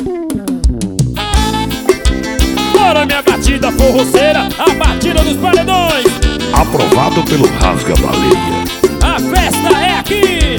Bora minha batida forroceira, a batida dos paredões. Aprovado pelo Rasga-Baleia. A festa é aqui.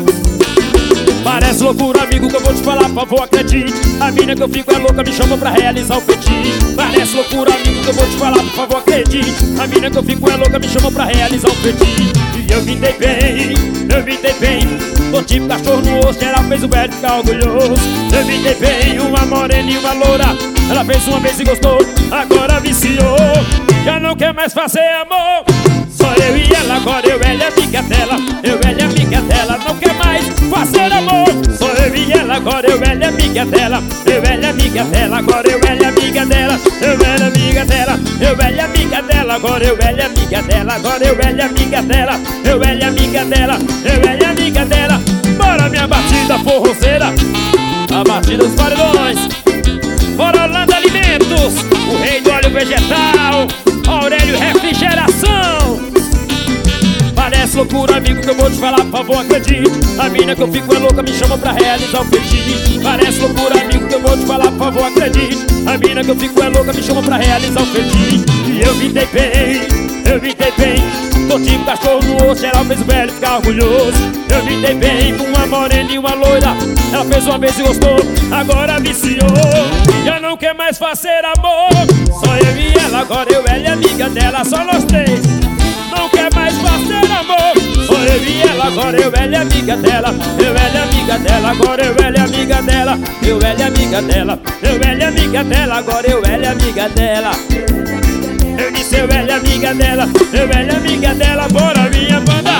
Parece loucura, amigo, que eu vou te falar, por favor, acredite. A mina que eu fico é louca, me chama pra realizar o fetiche. Parece loucura, amigo, que eu vou te falar, por favor, acredite. A mina que eu fico é louca, me chama pra realizar o fetiche. E eu me dei bem, eu me dei bem. Tô tipo cachorro no osso, ela fez o velho ficar orgulhoso. Eu me dei bem, uma morena e uma loura. Ela fez uma vez e gostou, agora viciou. Já não quer mais fazer amor. Só eu e ela, agora eu, ela é amiga dela. Eu, ela é amiga dela, não quer mais fazer amor. Só eu e ela, agora eu, ela é amiga dela. Eu, ela é amiga dela, agora eu, ela é amiga dela. Eu, ela é amiga dela, eu, ela é amiga dela. Agora eu, ela é amiga dela, agora eu, ela é amiga dela. Eu, ela é amiga dela, eu, ela é amiga dela. Bora minha batida forroceira, a batida dos paredões. Bora Holanda Alimentos, o rei do óleo vegetal, Aurélio Refrigeração. Parece loucura, amigo, que eu vou te falar, por favor, acredite. A mina que eu fico é louca, me chama pra realizar o fetiche. Parece loucura, amigo, que eu vou te falar, por favor, acredite. A mina que eu fico é louca, me chama pra realizar o fetiche. E eu me dei bem, eu me dei bem. Tô tipo cachorro no osso, ela fez o velho ficar orgulhoso. Eu me dei bem com uma morena e uma loira. Ela fez uma vez e gostou, agora viciou. Já não quer mais fazer amor. Só eu e ela, agora eu, ela é amiga dela. Só nós três, não quer mais fazer amor. Só eu e ela, agora eu, ela é amiga dela. Eu, ela é amiga dela, agora eu, ela é amiga dela. Eu, ela é amiga dela, eu, ela é amiga dela. Agora eu, ela é amiga dela. Eu disse eu, ela é amiga dela. Eu, ela é amiga dela. Bora minha banda.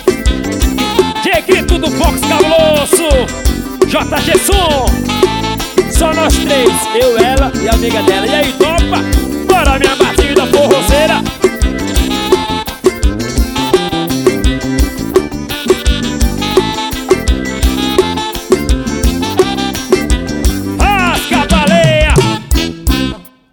Dieguito do Fox Cabuloso, JG Som. Só nós três, eu, ela e a amiga dela. E aí,